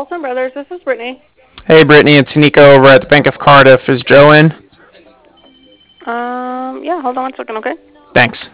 Olsen Brothers. This is Brittany. Hey, Brittany, it's Nico over at the Bank of Cardiff. Is Joe in? Yeah, hold on one second, okay? Thanks.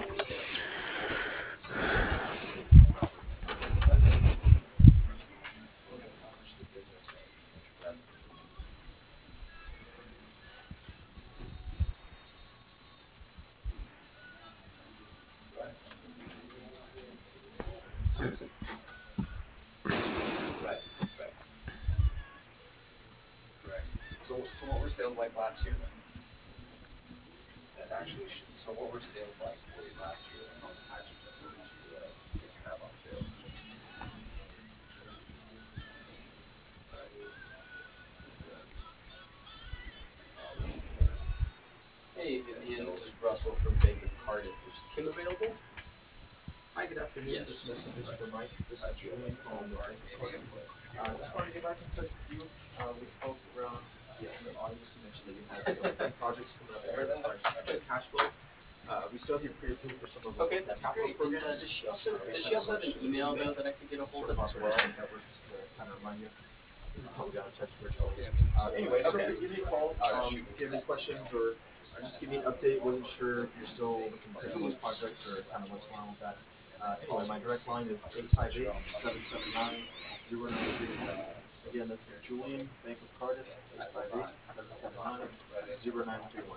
Hey, Vivian, this is Russell from Bank of Cardiff. Is Kim available? Hi, good afternoon. Yes. This message is for Mike. This is Julian calling with Bank of Cardiff. Just wanted to get back in touch with you. We spoke around the end of August. You mentioned that you had some projects coming up there that require cash flow. We still have you pre-approved for some of Okay, the that'd be capital great. And programs. does she also have an email though that I could get a hold Sort of of as well? authorized that work just to kind of remind you how we got in touch virtually. Anyway, so Okay. give me a call if you have any questions or just give me an update. Wasn't sure if you're still looking to take on those projects or kind of what's going on with that. Anyway, my direct line is 858-779-0931. Again, this is Julian, Bank of Cardiff, 858-779-0931.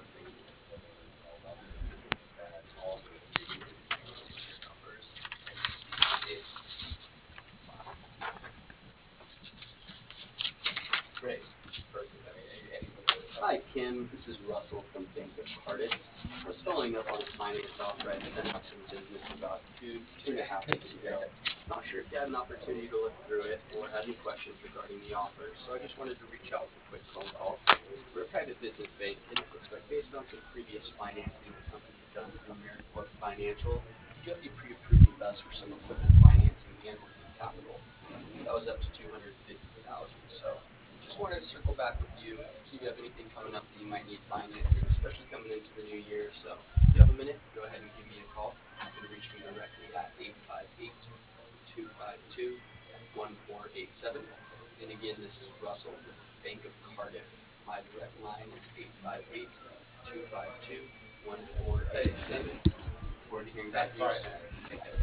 Hi, Kim. This is Russell from Bank of Cardiff. I was following up on a finance offer I sent out to the business about two and a half weeks ago. Not sure if you had an opportunity to look through it or had any questions regarding the offer, so I just wanted to reach out with a quick phone call. We're a private business bank, and it looks like based on some previous financing the company had done through Americorp Financial, you have you pre-approved with us for some equipment financing and working capital. I think that was up to $250,000. So just wanted to circle back with you, see if you have anything coming up that you might need financing, especially coming into the new year. So if you have a minute, go ahead and give me a call. You can reach me directly at 858-252-1487. And again, this is Russell with Bank of Cardiff. My direct line is 858-252-1487. Look forward to hearing back from you soon. Take care.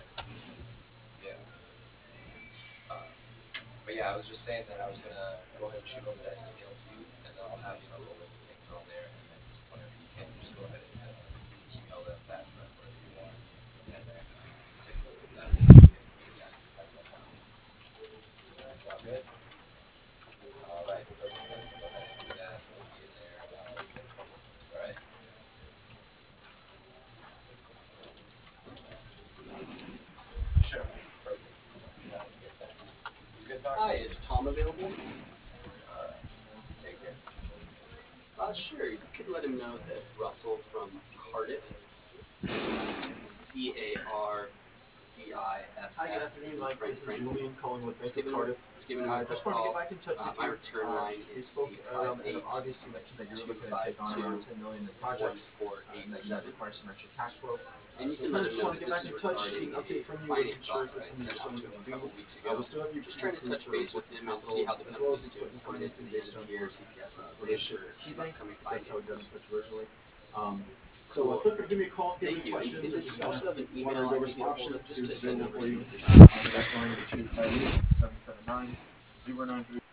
Hi, is Tom available? Sure. You could let him know that Russell from Cardiff, Hi, good Cardiff, afternoon, as in Mike. Frank This is Frank. Julian calling with Bank of Cardiff. Just giving him a quick Just wanted to get call. back in touch with My you. return line We is spoke around the end of August. You mentioned that you're looking to take on around 10 million in projects and that you require some extra cash flow. And you So can kind let of him just know want to that get this back is in touch, get regarding an update a from you, wasn't finance sure if offer it's I something you're sent still out to looking him a to do. couple weeks ago. We still have you Just trying to touch pre-approved base for with him and see capital how the as well as company's doing equipment coming into financing the end based of on the year, see if he has any plans relationship for with some KeyBank. upcoming That's how we got in financing. touch originally. So Cool. feel free to give me a call if you have Thank any you. And questions or does just he kind also have an of want to email go I over can some get a hold options. of just Here's to the send email over for some you. additional My direct information? line is 858-779-0931.